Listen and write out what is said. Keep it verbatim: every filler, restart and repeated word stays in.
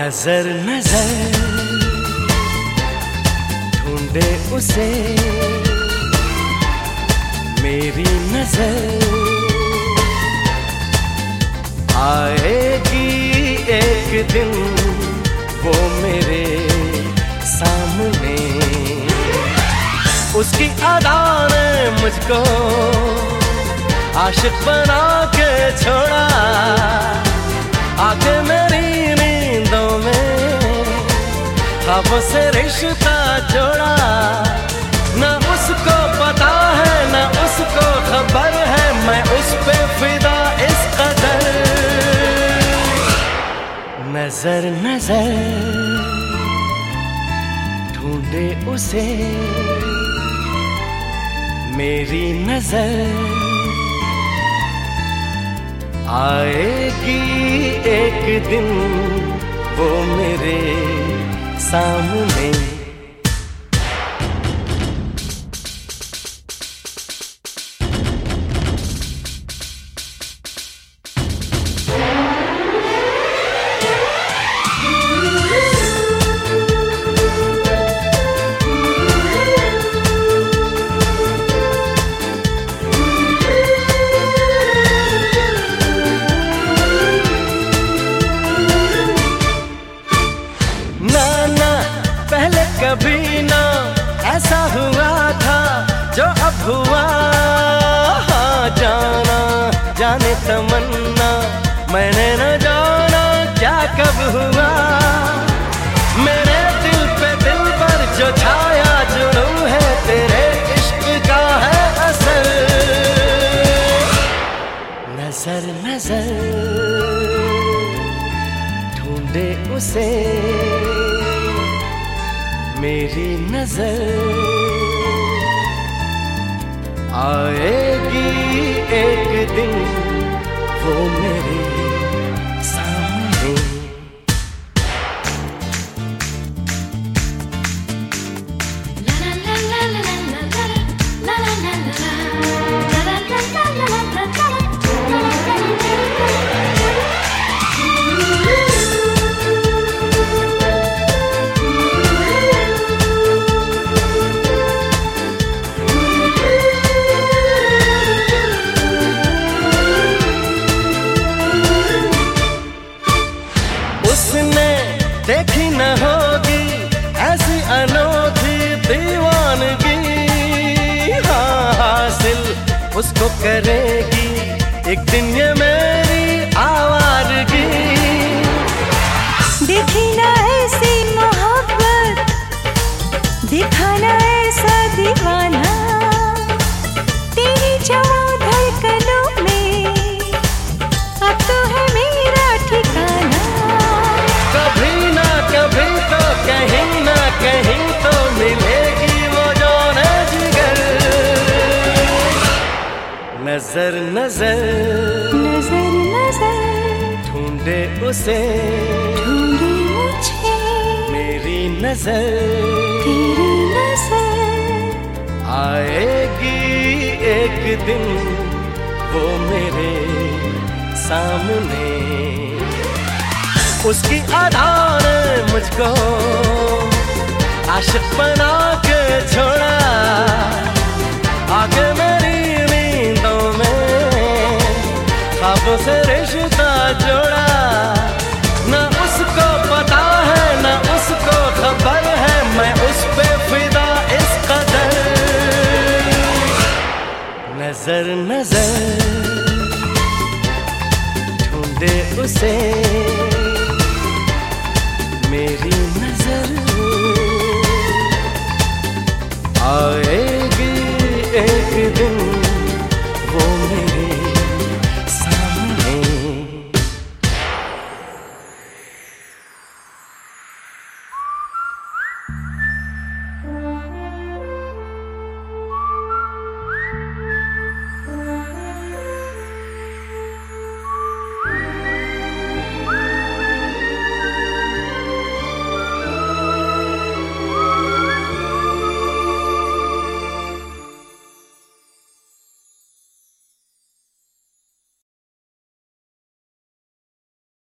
नजर नजर ढूंढे उसे मेरी नजर, आएगी एक दिन वो मेरे सामने। उसकी अदा ने मुझको आशिक बना के छोड़ा, आके मेरी नींदों में ख्वाबों से रिश्ता जोड़ा। न उसको पता है न उसको खबर है, मैं उस पे फिदा इस कदर। नजर नजर ढूंढे उसे मेरी नजर, आएगी एक दिन वो मेरे सामने। कभी ना ऐसा हुआ था जो अब हुआ, हाँ जाना जाने तमन्ना मैंने न जाना क्या कब हुआ। मेरे दिल पे दिल पर जो छाया जुनून है, तेरे इश्क का है असर। नजर नजर ढूंढे उसे मेरी नजर, आएगी एक दिन वो मेरे सामने। उसने देखी न होगी ऐसी अनोखी दीवानगी, हाँ हासिल उसको करेगी एक दिन ये मेरी आवारगी। देखी ना ऐसी मोहब्बत, दिखा ना ऐसा दीवाना, तेरी जवा धड़कनों में अब तो है मेरा ठिकाना। कभी ना कभी तो कहीं ना कहीं तो मिलेगी वो जान जिगर। नजर नजर नजर नजर ढूंढे उसे ढूंढे मुझे मेरी नजर, तेरी नजर, आएगी एक दिन वो मेरे सामने। उसकी अदा ने मुझको आशिक बना के छोड़ा, आके मेरी नींदों में ख्वाबों से रिश्ता जोड़ा। न उसको पता है न उसको खबर है, मैं उस पे फिदा इस कदर। नजर नजर ढूंढे उसे मेरी नजर, आएगी एक दिन वो मेरे